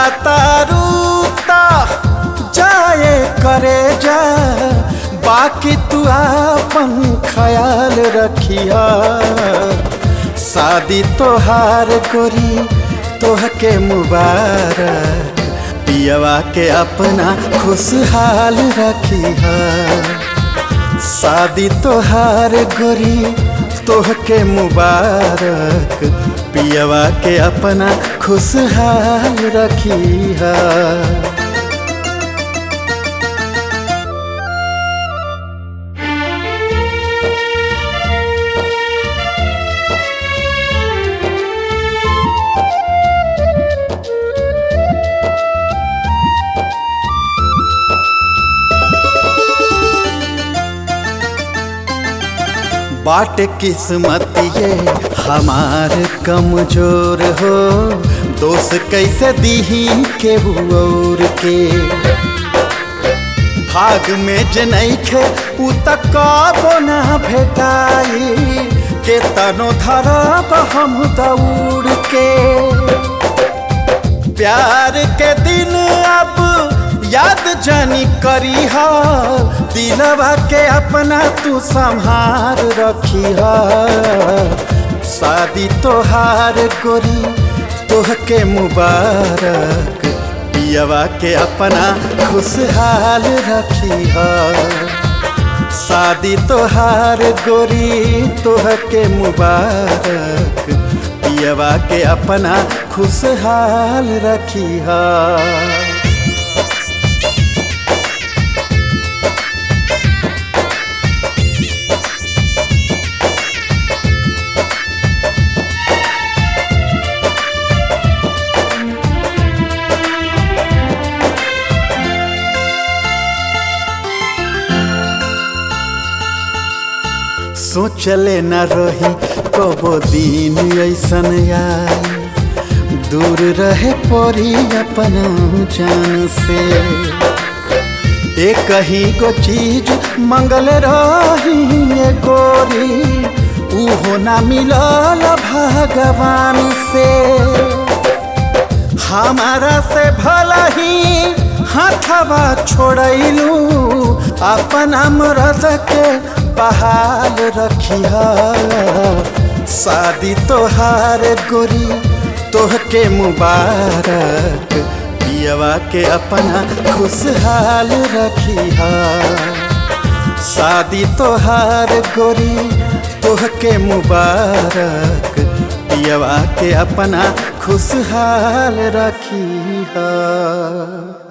जाता रूता जाए करे जा, बाकी तू आपन ख्याल रखिया। शादी तोहार गोरी तोहके मुबारक, पियवा के अपना खुशहाल रखिया। शादी तोहार गोरी तोहके मुबारक, पियवा के अपना खुशहाल रखिया। बाट किस्मत ये हमार कमजोर हो, दोस्त कैसे दीही केहू और के। भाग में जे नइखे उ त कबो ना भेटाई, के तनो धरब हम दौड़ के। प्यार के दिन अब याद जानी करी हा, दिलवा के अपना तू संभाल रखी हा। शादी तोहार गोरी तोहके मुबारक, पियवा के अपना खुशहाल रखी हा। शादी तोहार गोरी तोहके मुबारक, पियवा के अपना खुशहाल रखी हा। सोचले न रही कबो दिन ऐसन आई, दूर रहे परी अपन जान से। एक ही को चीज मंगल रही ये गोरी, उहो ना मिलल भगवान से। हमारा से भला ही हाथवा छोड़लू, अपन मरद के बहाल रखिया। शादी तोहार गोरी तोहके मुबारक, पियवा के अपना खुशहाल रखिया। शादी तोहार गोरी तोहके मुबारक, पियवा के अपना खुशहाल रखिया।